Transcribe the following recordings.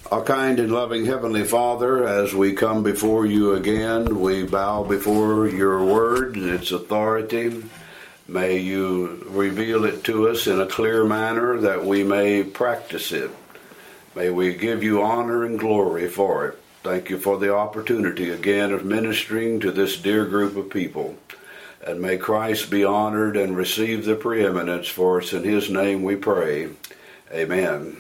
Our kind and loving Heavenly Father, as we come before you again, we bow before your word and its authority. May you reveal it to us in a clear manner that we may practice it. May we give you honor and glory for it. Thank you for the opportunity again of ministering to this dear group of people. And may Christ be honored and receive the preeminence for us. In his name we pray. Amen.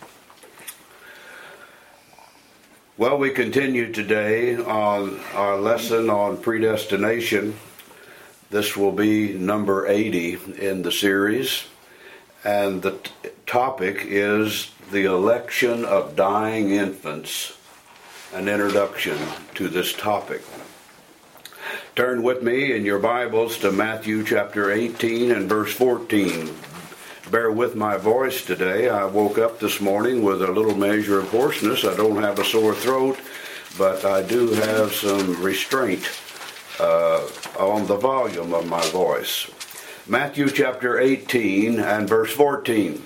Well, we continue today on our lesson on predestination. This will be number 80 in the series, and the topic is the election of dying infants, an introduction to this topic. Turn with me in your Bibles to Matthew chapter 18 and verse 14. Bear with my voice today. I woke up this morning with a little measure of hoarseness. I don't have a sore throat, but I do have some restraint on the volume of my voice. Matthew chapter 18 and verse 14.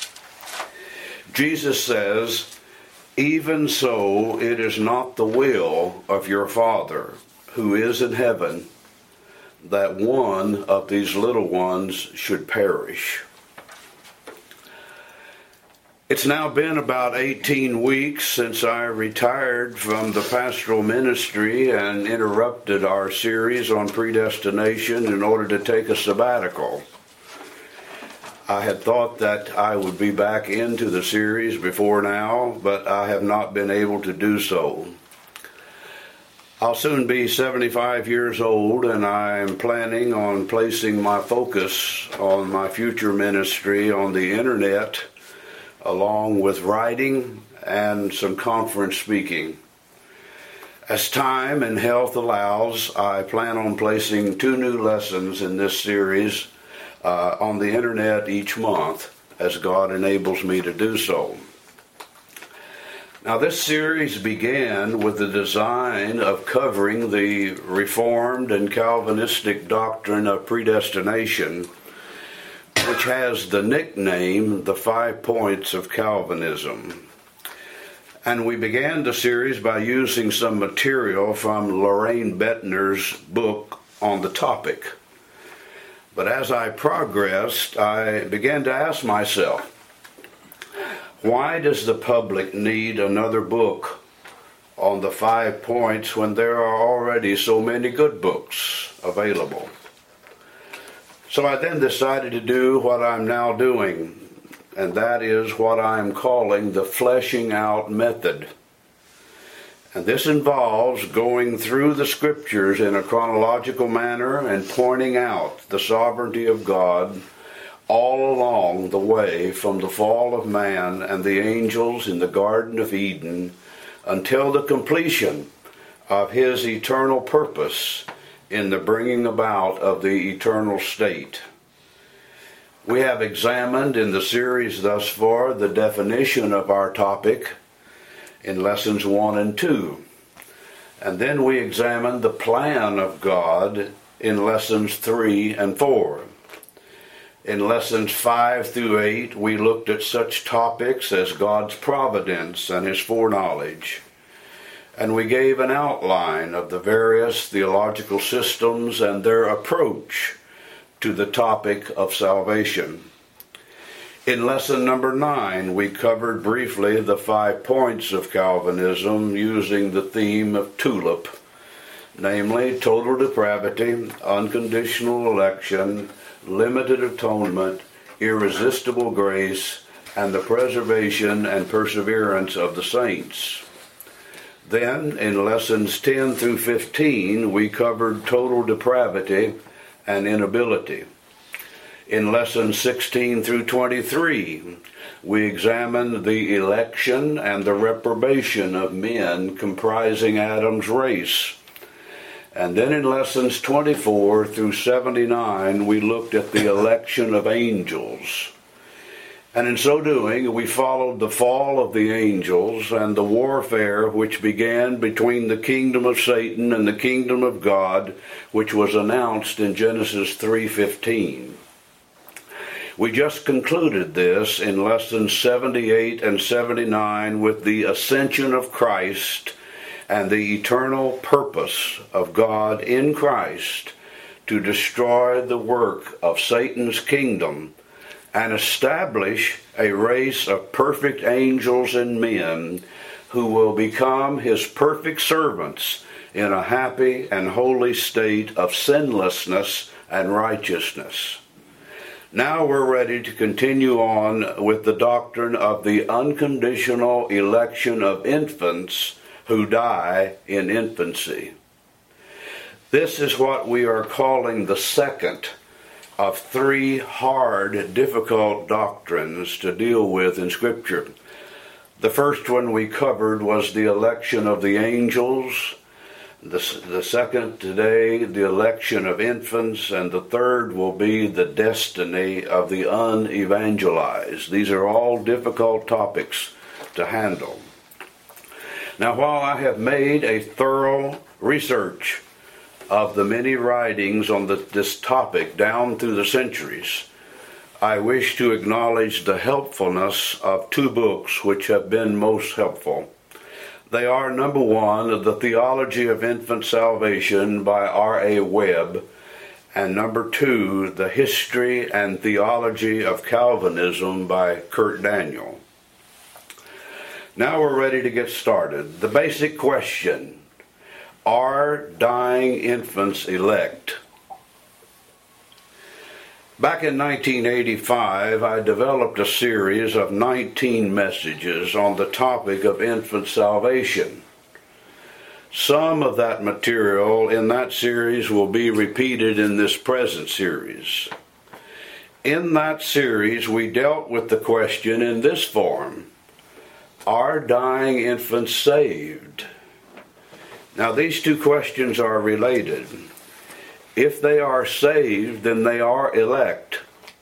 Jesus says, "Even so it is not the will of your Father who is in heaven that one of these little ones should perish." It's now been about 18 weeks since I retired from the pastoral ministry and interrupted our series on predestination in order to take a sabbatical. I had thought that I would be back into the series before now, but I have not been able to do so. I'll soon be 75 years old, and I'm planning on placing my focus on my future ministry on the internet, along with writing and some conference speaking. As time and health allows, I plan on placing 2 new lessons in this series on the internet each month, as God enables me to do so. Now, this series began with the design of covering the Reformed and Calvinistic doctrine of predestination, which has the nickname, the 5 Points of Calvinism. And we began the series by using some material from Lorraine Bettner's book on the topic. But as I progressed, I began to ask myself, why does the public need another book on the 5 points when there are already so many good books available? So I then decided to do what I'm now doing, and that is what I'm calling the fleshing out method. And this involves going through the scriptures in a chronological manner and pointing out the sovereignty of God all along the way from the fall of man and the angels in the Garden of Eden until the completion of his eternal purpose in the bringing about of the eternal state. We have examined in the series thus far the definition of our topic in lessons 1 and 2. And then we examined the plan of God in lessons 3 and 4. In lessons 5 through 8, we looked at such topics as God's providence and his foreknowledge. And we gave an outline of the various theological systems and their approach to the topic of salvation. In lesson number 9, we covered briefly the 5 points of Calvinism using the theme of TULIP, namely total depravity, unconditional election, limited atonement, irresistible grace, and the preservation and perseverance of the saints. Then, in lessons 10 through 15, we covered total depravity and inability. In lessons 16 through 23, we examined the election and the reprobation of men comprising Adam's race. And then in lessons 24 through 79, we looked at the election of angels. And in so doing, we followed the fall of the angels and the warfare which began between the kingdom of Satan and the kingdom of God, which was announced in Genesis 3:15. We just concluded this in lessons 78 and 79 with the ascension of Christ and the eternal purpose of God in Christ to destroy the work of Satan's kingdom and establish a race of perfect angels and men who will become his perfect servants in a happy and holy state of sinlessness and righteousness. Now we're ready to continue on with the doctrine of the unconditional election of infants who die in infancy. This is what we are calling the second of three hard, difficult doctrines to deal with in Scripture. The first one we covered was the election of the angels. The second today, the election of infants, and the third will be the destiny of the unevangelized. These are all difficult topics to handle. Now, while I have made a thorough research of the many writings on this topic down through the centuries, I wish to acknowledge the helpfulness of two books which have been most helpful. They are, number one, The Theology of Infant Salvation by R.A. Webb, and number two, The History and Theology of Calvinism by Kurt Daniel. Now we're ready to get started. The basic question: are dying infants elect? Back in 1985, I developed a series of 19 messages on the topic of infant salvation. Some of that material in that series will be repeated in this present series. In that series, we dealt with the question in this form: are dying infants saved? Now, these two questions are related. If they are saved, then they are elect.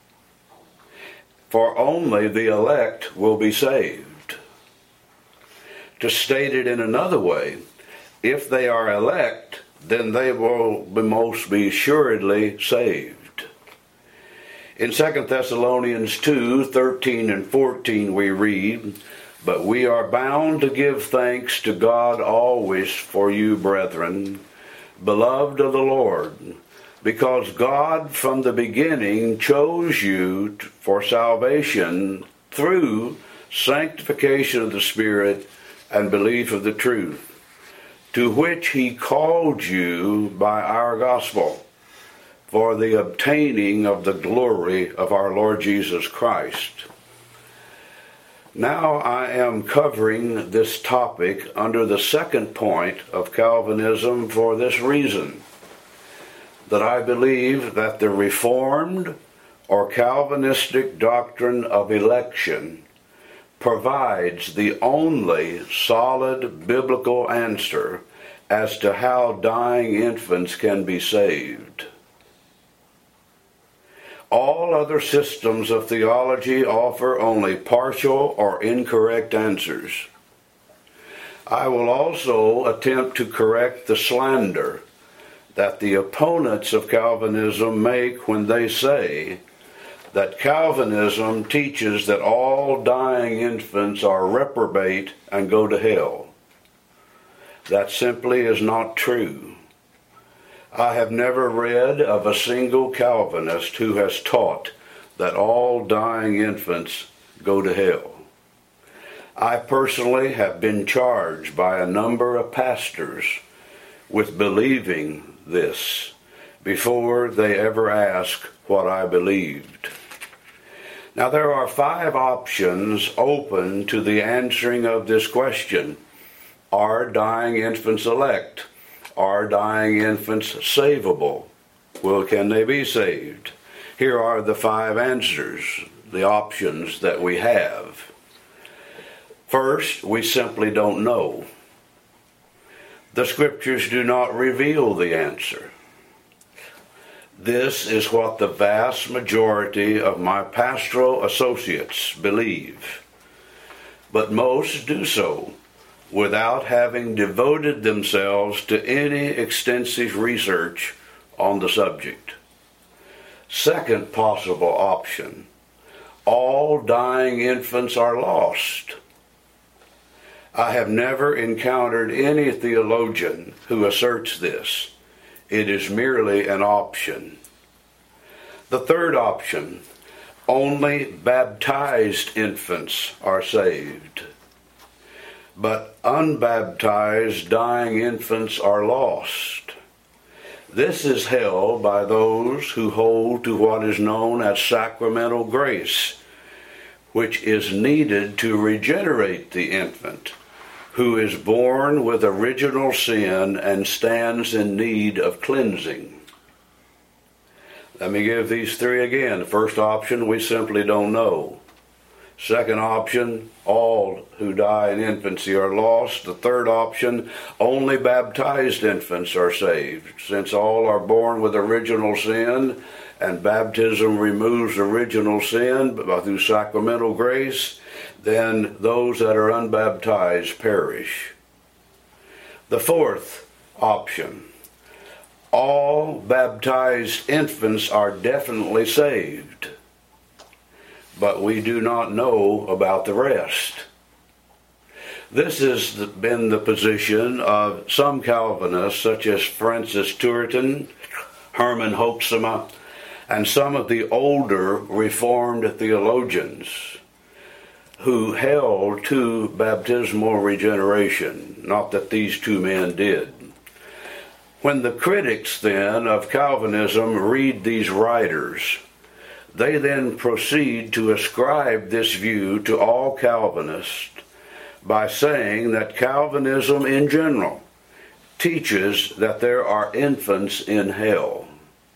For only the elect will be saved. To state it in another way, if they are elect, then they will be most be assuredly saved. In 2 Thessalonians 2:13 and 14 we read, "But we are bound to give thanks to God always for you, brethren, beloved of the Lord, because God from the beginning chose you for salvation through sanctification of the Spirit and belief of the truth, to which he called you by our gospel, for the obtaining of the glory of our Lord Jesus Christ." Now I am covering this topic under the second point of Calvinism for this reason: that I believe that the Reformed or Calvinistic doctrine of election provides the only solid biblical answer as to how dying infants can be saved. All other systems of theology offer only partial or incorrect answers. I will also attempt to correct the slander that the opponents of Calvinism make when they say that Calvinism teaches that all dying infants are reprobate and go to hell. That simply is not true. I have never read of a single Calvinist who has taught that all dying infants go to hell. I personally have been charged by a number of pastors with believing this before they ever ask what I believed. Now, there are 5 options open to the answering of this question: are dying infants elect? Are dying infants savable? Well, can they be saved? Here are the 5 answers, the options that we have. First, we simply don't know. The Scriptures do not reveal the answer. This is what the vast majority of my pastoral associates believe, but most do so without having devoted themselves to any extensive research on the subject. Second possible option: all dying infants are lost. I have never encountered any theologian who asserts this. It is merely an option. The third option, only baptized infants are saved, but unbaptized dying infants are lost. This is held by those who hold to what is known as sacramental grace, which is needed to regenerate the infant, who is born with original sin and stands in need of cleansing. Let me give these three again. The first option, we simply don't know. Second option, all who die in infancy are lost. The third option, only baptized infants are saved. Since all are born with original sin, and baptism removes original sin through sacramental grace, then those that are unbaptized perish. The fourth option, all baptized infants are definitely saved, but we do not know about the rest. This has been the position of some Calvinists, such as Francis Turretin, Herman Hoeksema, and some of the older Reformed theologians who held to baptismal regeneration. Not that these two men did. When the critics then of Calvinism read these writers, they then proceed to ascribe this view to all Calvinists by saying that Calvinism in general teaches that there are infants in hell.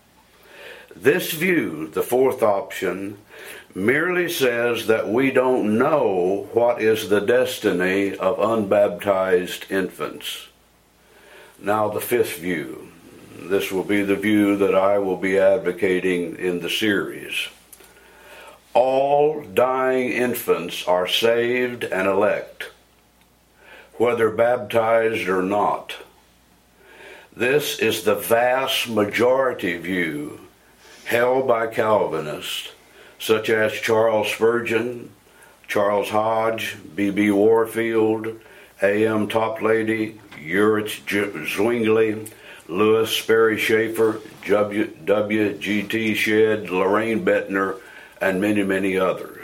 This view, the fourth option, merely says that we don't know what is the destiny of unbaptized infants. Now the fifth view. This will be the view that I will be advocating in the series. All dying infants are saved and elect, whether baptized or not. This is the vast majority view held by Calvinists, such as Charles Spurgeon, Charles Hodge, B.B. Warfield, A.M. Toplady, Ulrich Zwingli, Louis Sperry Schaeffer, W.G.T. Shedd, Lorraine Bettner, and many, many others.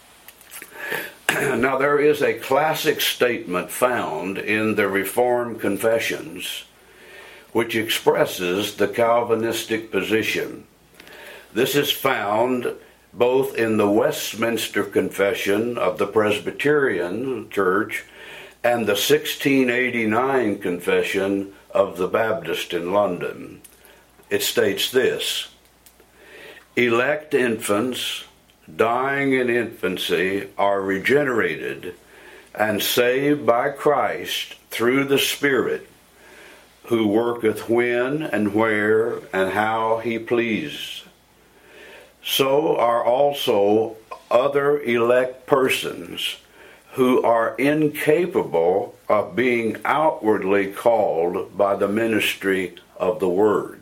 Now, there is a classic statement found in the Reformed Confessions which expresses the Calvinistic position. This is found both in the Westminster Confession of the Presbyterian Church and the 1689 Confession of the Baptist in London. It states this: elect infants dying in infancy are regenerated and saved by Christ through the Spirit, who worketh when and where and how he please. So are also other elect persons who are incapable of being outwardly called by the ministry of the Word.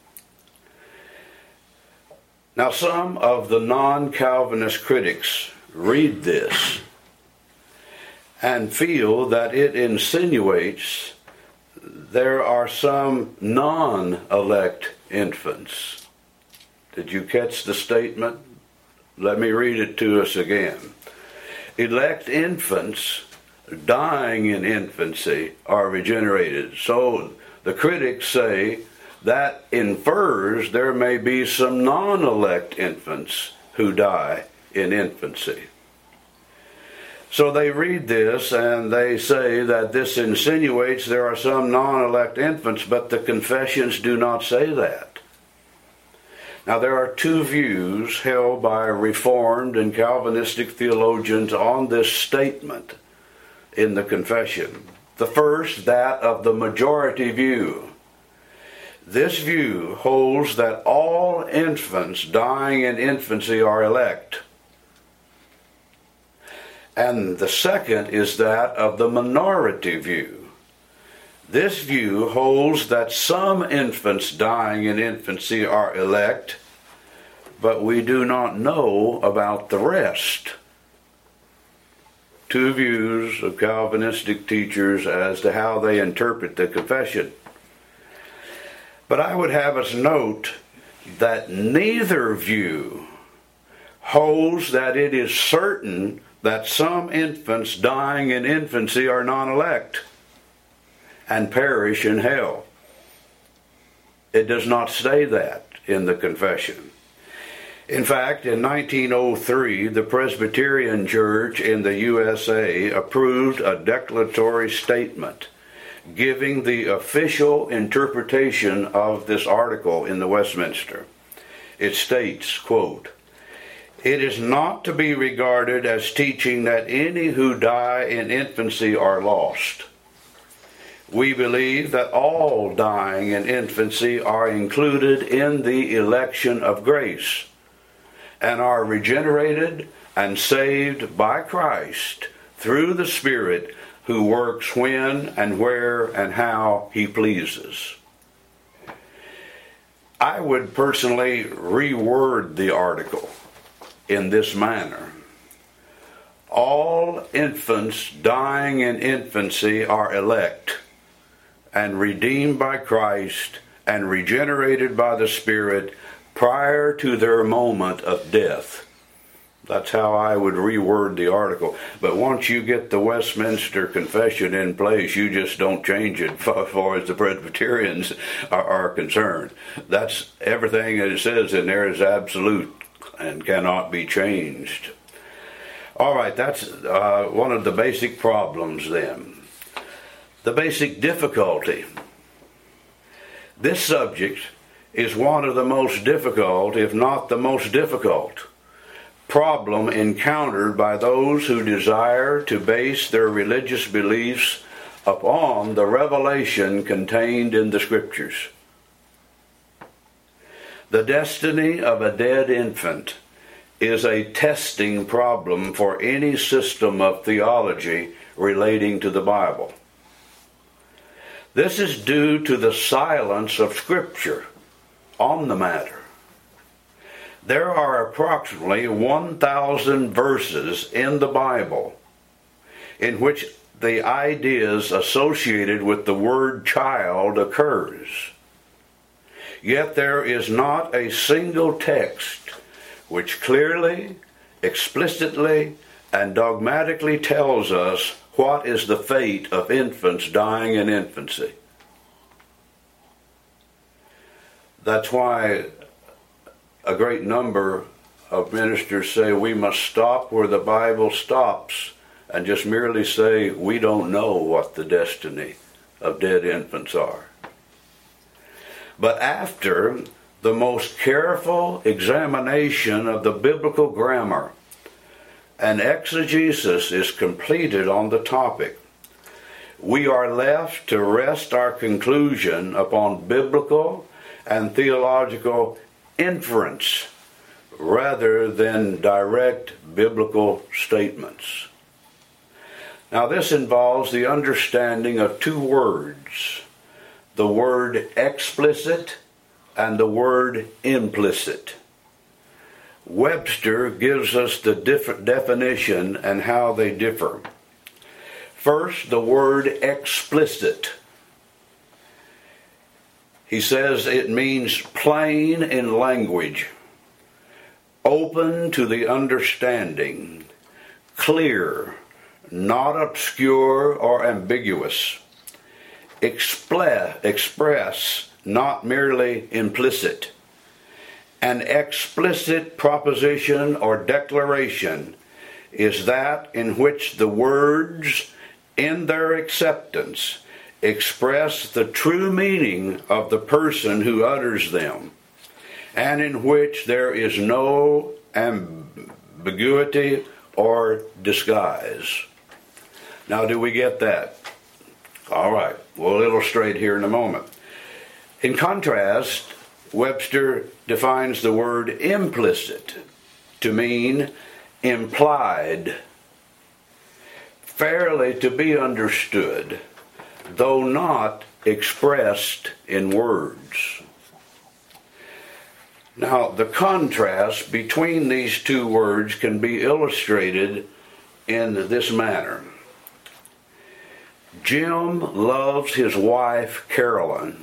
Now, some of the non-Calvinist critics read this and feel that it insinuates there are some non-elect infants. Did you catch the statement? Let me read it to us again. Elect infants dying in infancy are regenerated. So the critics say that infers there may be some non-elect infants who die in infancy. So they read this and they say that this insinuates there are some non-elect infants, but the confessions do not say that. Now, there are two views held by Reformed and Calvinistic theologians on this statement in the confession. The first, that of the majority view. This view holds that all infants dying in infancy are elect. And the second is that of the minority view. This view holds that some infants dying in infancy are elect, but we do not know about the rest. Two views of Calvinistic teachers as to how they interpret the confession. But I would have us note that neither view holds that it is certain that some infants dying in infancy are non-elect and perish in hell. It does not say that in the confession. In fact, in 1903, the Presbyterian Church in the USA approved a declaratory statement giving the official interpretation of this article in the Westminster. It states, quote, "It is not to be regarded as teaching that any who die in infancy are lost. We believe that all dying in infancy are included in the election of grace and are regenerated and saved by Christ through the Spirit who works when and where and how he pleases." I would personally reword the article in this manner. All infants dying in infancy are elect and redeemed by Christ and regenerated by the Spirit prior to their moment of death. That's how I would reword the article. But once you get the Westminster Confession in place, you just don't change it as far as the Presbyterians are concerned. That's everything that it says in there is absolute and cannot be changed. All right, that's one of the basic problems then. The basic difficulty. This subject is one of the most difficult, if not the most difficult, problem encountered by those who desire to base their religious beliefs upon the revelation contained in the Scriptures. The destiny of a dead infant is a testing problem for any system of theology relating to the Bible. This is due to the silence of Scripture on the matter. There are approximately 1,000 verses in the Bible in which the ideas associated with the word child occurs. Yet there is not a single text which clearly, explicitly, and dogmatically tells us what is the fate of infants dying in infancy. That's why a great number of ministers say we must stop where the Bible stops and just merely say we don't know what the destiny of dead infants are. But after the most careful examination of the biblical grammar and exegesis is completed on the topic, we are left to rest our conclusion upon biblical and theological inference rather than direct biblical statements. Now this involves the understanding of two words, the word explicit and the word implicit. Webster gives us the definition and how they differ. First, the word explicit. He says it means plain in language, open to the understanding, clear, not obscure or ambiguous, express, not merely implicit. An explicit proposition or declaration is that in which the words in their acceptance express the true meaning of the person who utters them, and in which there is no ambiguity or disguise. Now, do we get that? All right, we'll illustrate here in a moment. In contrast, Webster defines the word implicit to mean implied, fairly to be understood, though not expressed in words. Now, the contrast between these two words can be illustrated in this manner. Jim loves his wife, Carolyn.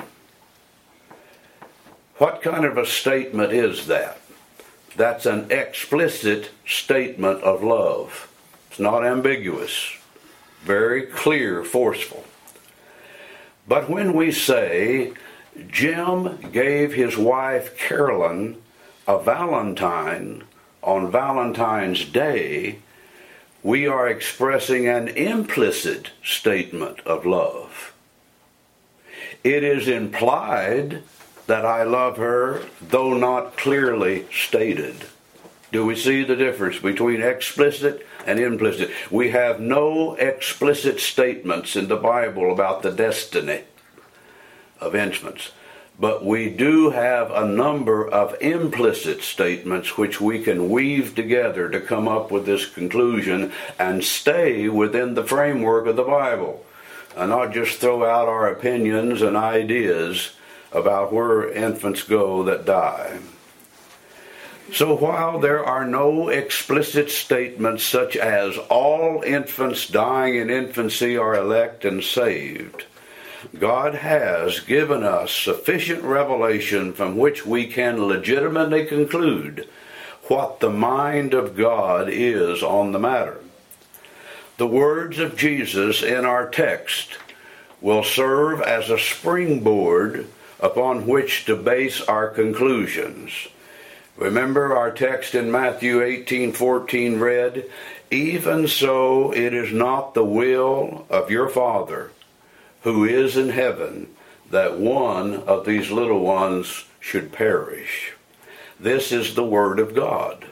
What kind of a statement is that? That's an explicit statement of love. It's not ambiguous. Very clear, forceful. But when we say, Jim gave his wife Carolyn a Valentine on Valentine's Day, we are expressing an implicit statement of love. It is implied that I love her, though not clearly stated. Do we see the difference between explicit and implicit? We have no explicit statements in the Bible about the destiny of infants, but we do have a number of implicit statements which we can weave together to come up with this conclusion and stay within the framework of the Bible, and not just throw out our opinions and ideas about where infants go that die. So while there are no explicit statements such as all infants dying in infancy are elect and saved, God has given us sufficient revelation from which we can legitimately conclude what the mind of God is on the matter. The words of Jesus in our text will serve as a springboard upon which to base our conclusions. Remember our text in Matthew 18:14 read, "Even so it is not the will of your Father who is in heaven that one of these little ones should perish." This is the Word of God.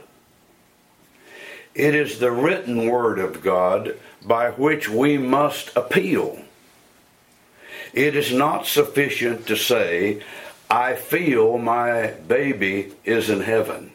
It is the written Word of God by which we must appeal. It is not sufficient to say, "I feel my baby is in heaven."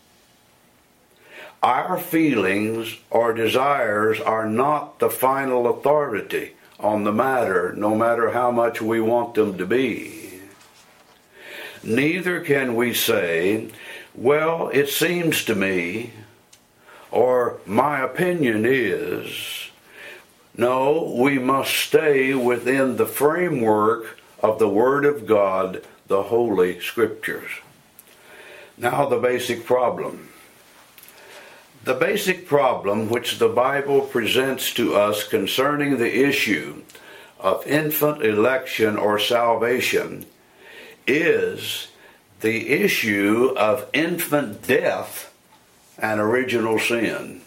Our feelings or desires are not the final authority on the matter, no matter how much we want them to be. Neither can we say, "Well, it seems to me," or "my opinion is." No, we must stay within the framework of the Word of God, the Holy Scriptures. Now the basic problem. The basic problem which the Bible presents to us concerning the issue of infant election or salvation is the issue of infant death and original sin.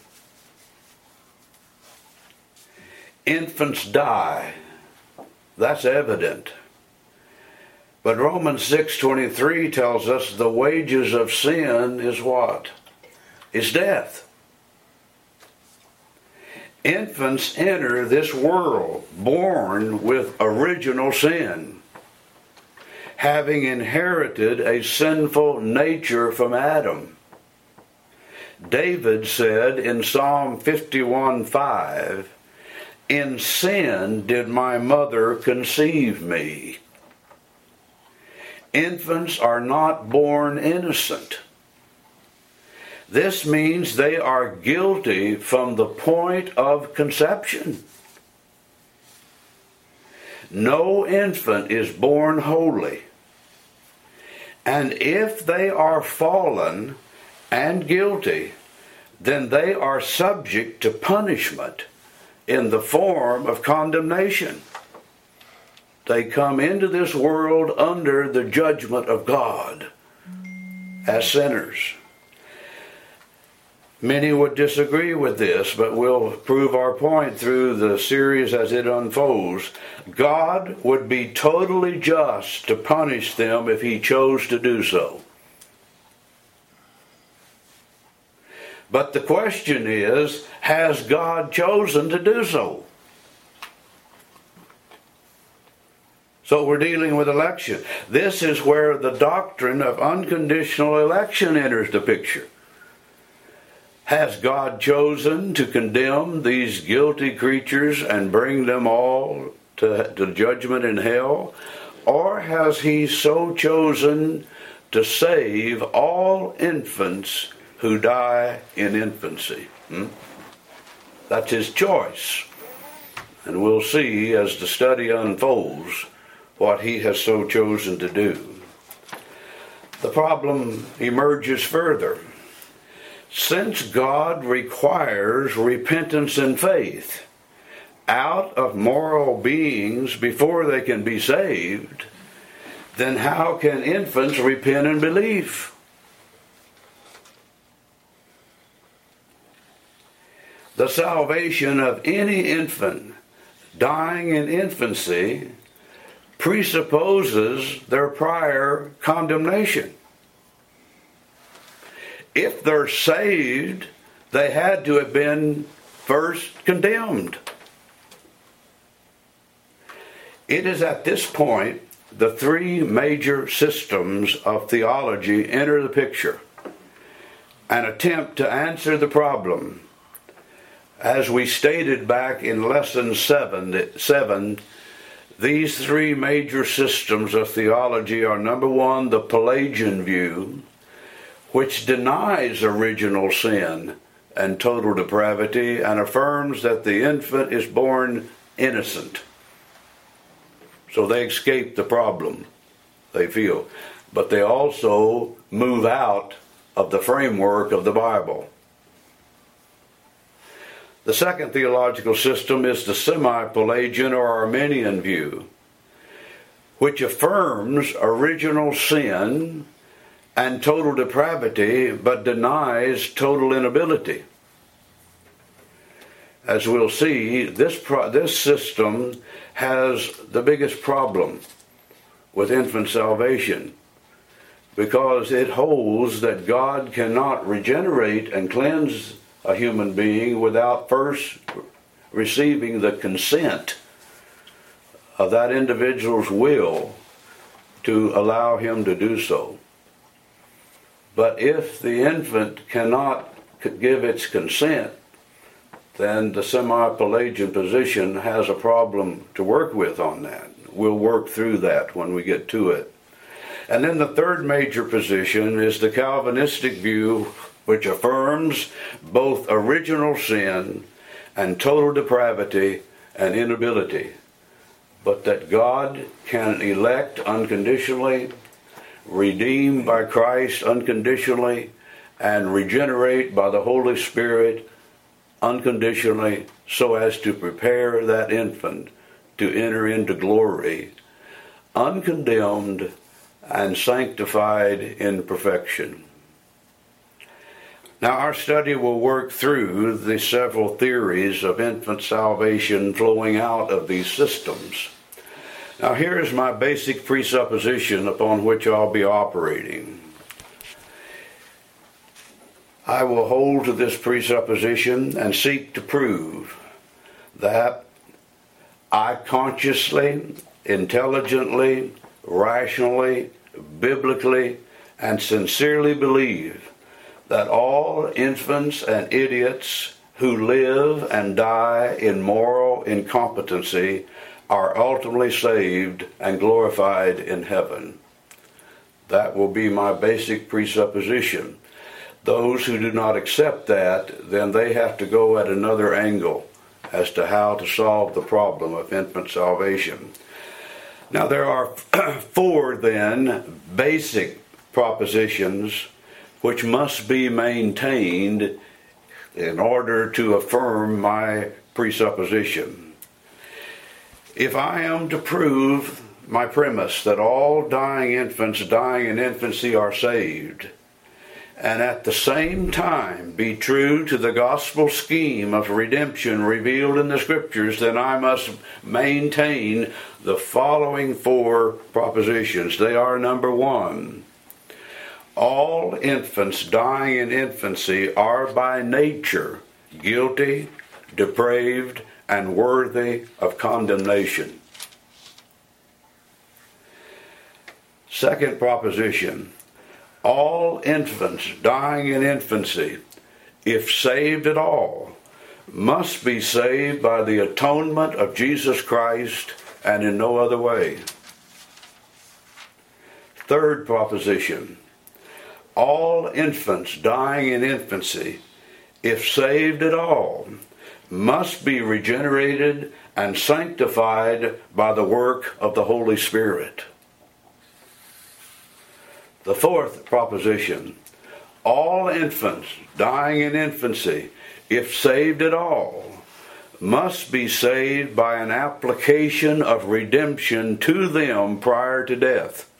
Infants die. That's evident. But Romans 6:23 tells us the wages of sin is what? Is death. Infants enter this world born with original sin, having inherited a sinful nature from Adam. David said in Psalm 51:5, "In sin did my mother conceive me." Infants are not born innocent. This means they are guilty from the point of conception. No infant is born holy. And if they are fallen and guilty, then they are subject to punishment in the form of condemnation. They come into this world under the judgment of God as sinners. Many would disagree with this, but we'll prove our point through the series as it unfolds. God would be totally just to punish them if He chose to do so. But the question is, has God chosen to do so? So we're dealing with election. This is where the doctrine of unconditional election enters the picture. Has God chosen to condemn these guilty creatures and bring them all to judgment in hell? Or has He so chosen to save all infants who die in infancy. That's his choice. And we'll see as the study unfolds what he has so chosen to do. The problem emerges further. Since God requires repentance and faith out of moral beings before they can be saved, then how can infants repent and believe? The salvation of any infant dying in infancy presupposes their prior condemnation. If they're saved, they had to have been first condemned. It is at this point the three major systems of theology enter the picture and attempt to answer the problem. As we stated back in lesson 7, these three major systems of theology are, number one, the Pelagian view, which denies original sin and total depravity and affirms that the infant is born innocent. So they escape the problem, they feel. But they also move out of the framework of the Bible. The second theological system is the semi-Pelagian or Arminian view, which affirms original sin and total depravity, but denies total inability. As we'll see, this system has the biggest problem with infant salvation, because it holds that God cannot regenerate and cleanse a human being without first receiving the consent of that individual's will to allow him to do so. But if the infant cannot give its consent, then the semi-Pelagian position has a problem to work with on that. We'll work through that when we get to it. And then the third major position is the Calvinistic view, which affirms both original sin and total depravity and inability, but that God can elect unconditionally, redeem by Christ unconditionally, and regenerate by the Holy Spirit unconditionally, so as to prepare that infant to enter into glory, uncondemned and sanctified in perfection. Now, our study will work through the several theories of infant salvation flowing out of these systems. Now, here is my basic presupposition upon which I'll be operating. I will hold to this presupposition and seek to prove that I consciously, intelligently, rationally, biblically, and sincerely believe that all infants and idiots who live and die in moral incompetency are ultimately saved and glorified in heaven. That will be my basic presupposition. Those who do not accept that, then they have to go at another angle as to how to solve the problem of infant salvation. Now, there are four, then, basic propositions which must be maintained in order to affirm my presupposition. If I am to prove my premise that all dying infants dying in infancy are saved, and at the same time be true to the gospel scheme of redemption revealed in the Scriptures, then I must maintain the following four propositions. They are, number one, all infants dying in infancy are by nature guilty, depraved, and worthy of condemnation. Second proposition, all infants dying in infancy, if saved at all, must be saved by the atonement of Jesus Christ and in no other way. Third proposition, all infants dying in infancy, if saved at all, must be regenerated and sanctified by the work of the Holy Spirit. The fourth proposition, all infants dying in infancy, if saved at all, must be saved by an application of redemption to them prior to death.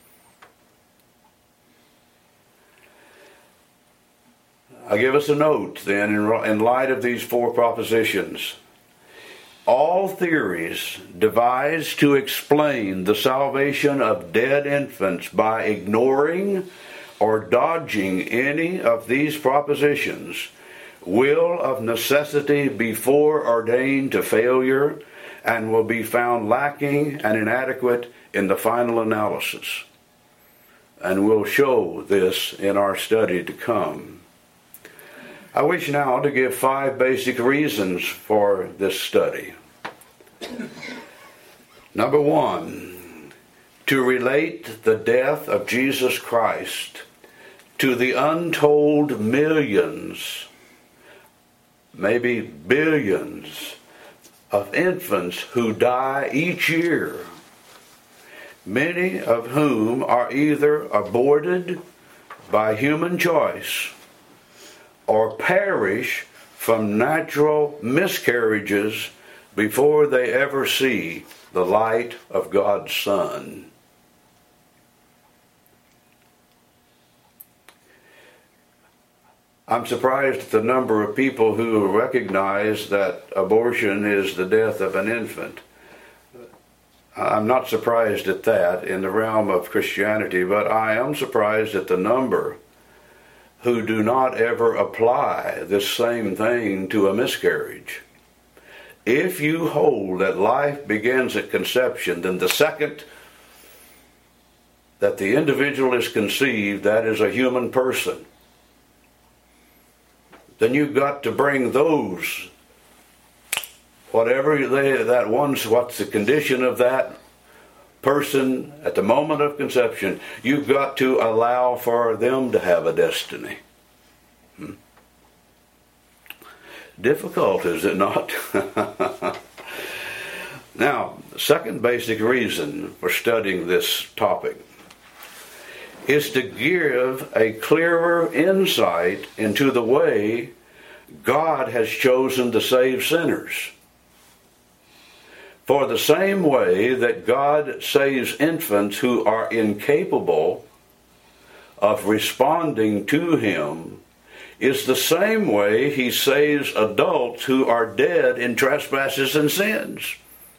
I give us a note then in light of these four propositions. All theories devised to explain the salvation of dead infants by ignoring or dodging any of these propositions will of necessity be foreordained to failure and will be found lacking and inadequate in the final analysis. And we'll show this in our study to come. I wish now to give 5 basic reasons for this study. Number 1, to relate the death of Jesus Christ to the untold millions, maybe billions, of infants who die each year, many of whom are either aborted by human choice or perish from natural miscarriages before they ever see the light of God's Son. I'm surprised at the number of people who recognize that abortion is the death of an infant. I'm not surprised at that in the realm of Christianity, but I am surprised at the number who do not ever apply this same thing to a miscarriage. If you hold that life begins at conception, then the second that the individual is conceived, that is a human person, then you've got to bring those, whatever what's the condition of that person at the moment of conception, you've got to allow for them to have a destiny. Difficult, is it not? Now, the second basic reason for studying this topic is to give a clearer insight into the way God has chosen to save sinners. For the same way that God saves infants who are incapable of responding to Him is the same way He saves adults who are dead in trespasses and sins.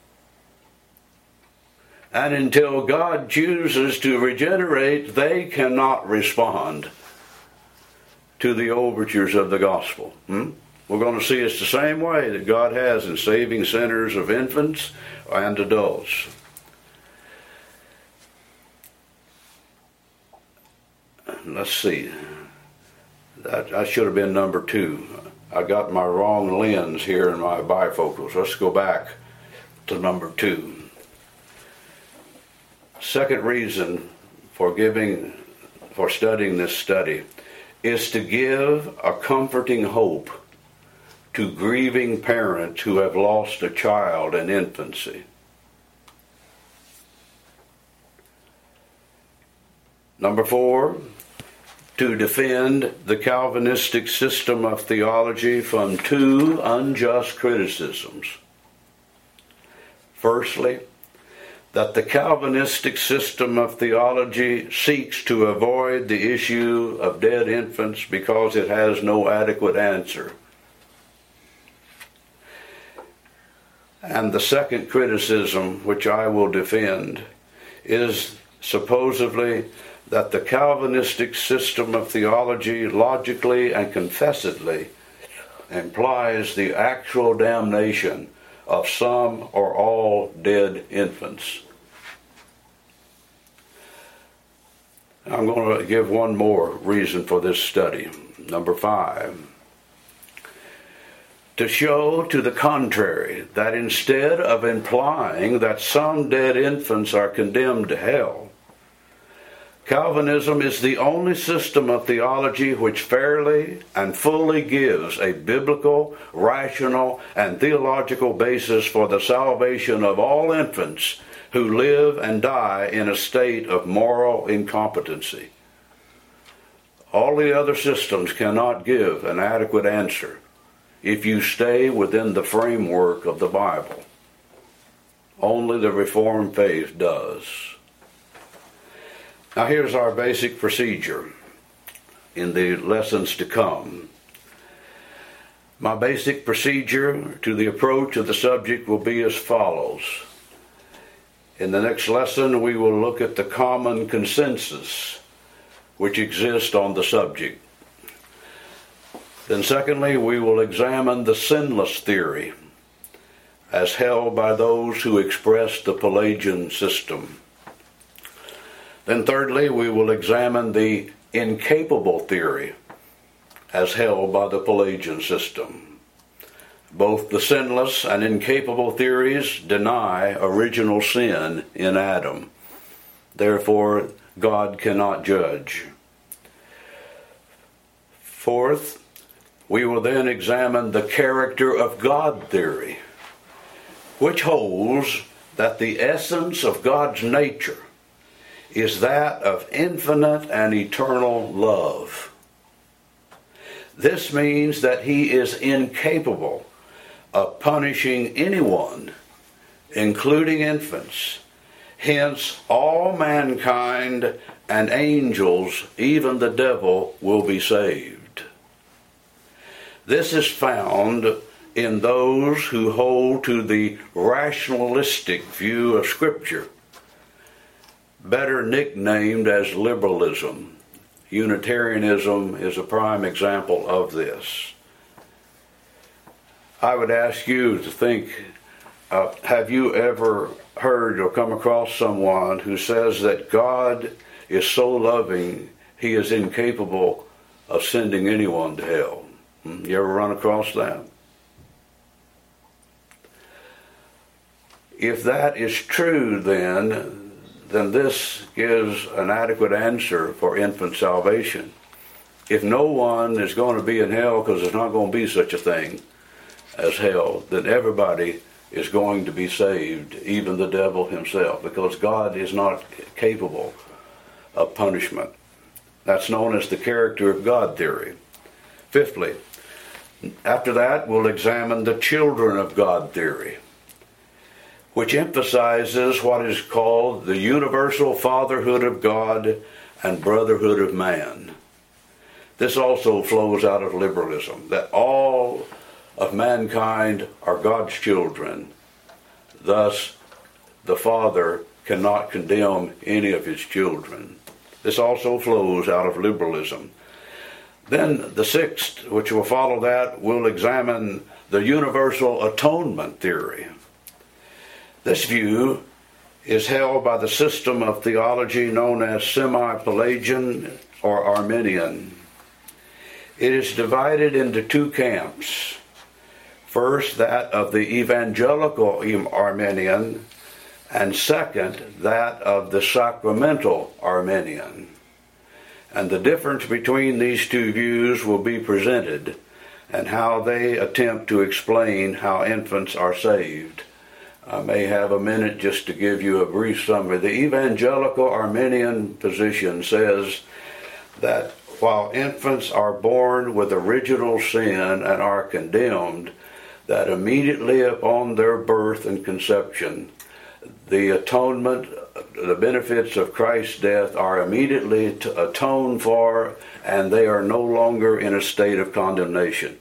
And until God chooses to regenerate, they cannot respond to the overtures of the gospel. We're going to see it's the same way that God has in saving sinners of infants and adults. Let's see. That should have been number 2. I got my wrong lens here in my bifocals. Let's go back to number 2. Second reason for studying this study is to give a comforting hope to grieving parents who have lost a child in infancy. Number 4, to defend the Calvinistic system of theology from 2 unjust criticisms. Firstly, that the Calvinistic system of theology seeks to avoid the issue of dead infants because it has no adequate answer. And the second criticism, which I will defend, is supposedly that the Calvinistic system of theology logically and confessedly implies the actual damnation of some or all dead infants. I'm going to give one more reason for this study. Number 5. To show to the contrary that instead of implying that some dead infants are condemned to hell, Calvinism is the only system of theology which fairly and fully gives a biblical, rational, and theological basis for the salvation of all infants who live and die in a state of moral incompetency. All the other systems cannot give an adequate answer if you stay within the framework of the Bible. Only the Reformed faith does. Now here's our basic procedure in the lessons to come. My basic procedure to the approach of the subject will be as follows. In the next lesson, we will look at the common consensus which exists on the subject. Then secondly, we will examine the sinless theory as held by those who express the Pelagian system. Then thirdly, we will examine the incapable theory as held by the Pelagian system. Both the sinless and incapable theories deny original sin in Adam. Therefore, God cannot judge. Fourth, we will then examine the character of God theory, which holds that the essence of God's nature is that of infinite and eternal love. This means that he is incapable of punishing anyone, including infants. Hence, all mankind and angels, even the devil, will be saved. This is found in those who hold to the rationalistic view of Scripture, better nicknamed as liberalism. Unitarianism is a prime example of this. I would ask you to think, have you ever heard or come across someone who says that God is so loving, he is incapable of sending anyone to hell? You ever run across that? If that is true, then this gives an adequate answer for infant salvation. If no one is going to be in hell because there's not going to be such a thing as hell, then everybody is going to be saved, even the devil himself, because God is not capable of punishment. That's known as the character of God theory. Fifthly, after that, we'll examine the children of God theory, which emphasizes what is called the universal fatherhood of God and brotherhood of man. This also flows out of liberalism, that all of mankind are God's children. Thus, the Father cannot condemn any of his children. This also flows out of liberalism. Then the sixth, which will follow that, will examine the universal atonement theory. This view is held by the system of theology known as semi-Pelagian or Arminian. It is divided into two camps. First, that of the evangelical Arminian, and second, that of the sacramental Arminian. And the difference between these two views will be presented, and how they attempt to explain how infants are saved. I may have a minute just to give you a brief summary. The evangelical Arminian position says that while infants are born with original sin and are condemned, that immediately upon their birth and conception, the atonement, the benefits of Christ's death are immediately atoned for, and they are no longer in a state of condemnation.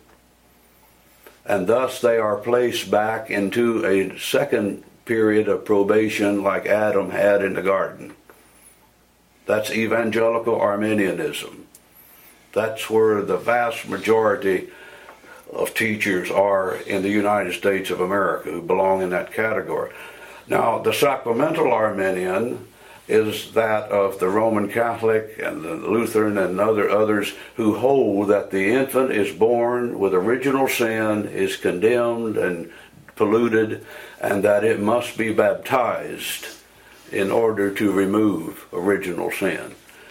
And thus they are placed back into a second period of probation like Adam had in the garden. That's evangelical Arminianism. That's where the vast majority of teachers are in the United States of America who belong in that category. Now, the sacramental Arminian is that of the Roman Catholic and the Lutheran and others who hold that the infant is born with original sin, is condemned and polluted, and that it must be baptized in order to remove original sin.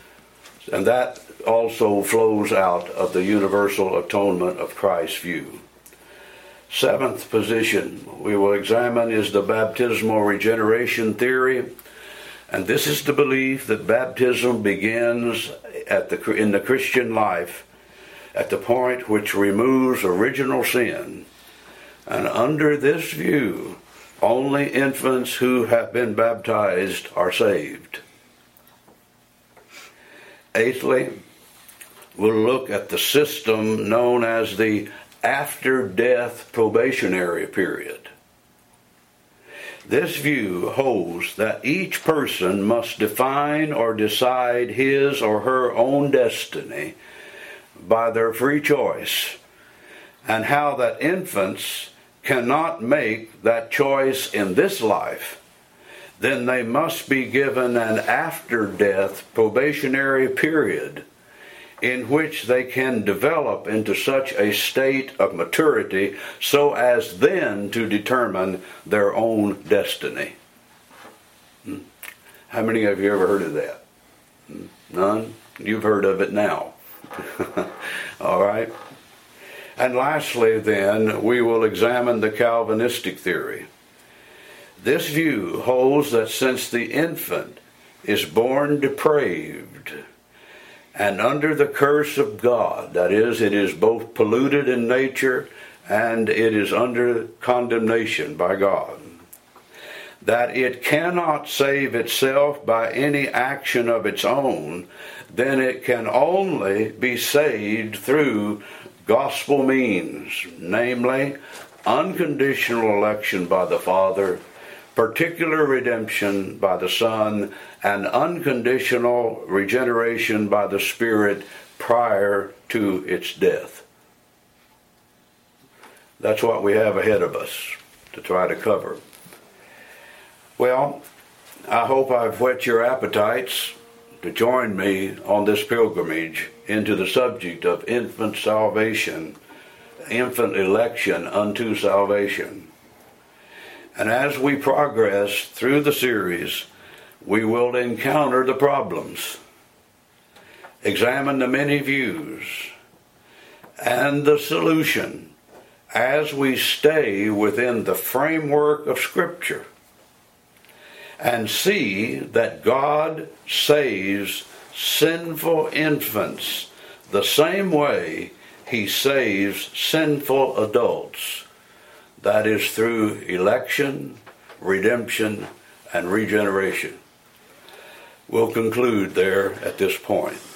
And that also flows out of the universal atonement of Christ's view. Seventh position we will examine is the baptismal regeneration theory. And this is the belief that baptism begins in the Christian life at the point which removes original sin. And under this view, only infants who have been baptized are saved. Eighthly, we'll look at the system known as the after-death probationary period. This view holds that each person must define or decide his or her own destiny by their free choice, and how that infants cannot make that choice in this life, then they must be given an after-death probationary period in which they can develop into such a state of maturity so as then to determine their own destiny. How many of you ever heard of that? None? You've heard of it now. All right. And lastly, then, we will examine the Calvinistic theory. This view holds that since the infant is born depraved and under the curse of God, that is, it is both polluted in nature and it is under condemnation by God, that it cannot save itself by any action of its own, then it can only be saved through gospel means, namely unconditional election by the Father, particular redemption by the Son, and unconditional regeneration by the Spirit prior to its death. That's what we have ahead of us to try to cover. Well, I hope I've whet your appetites to join me on this pilgrimage into the subject of infant salvation, infant election unto salvation. And as we progress through the series, we will encounter the problems, examine the many views, and the solution as we stay within the framework of Scripture and see that God saves sinful infants the same way He saves sinful adults. That is through election, redemption, and regeneration. We'll conclude there at this point.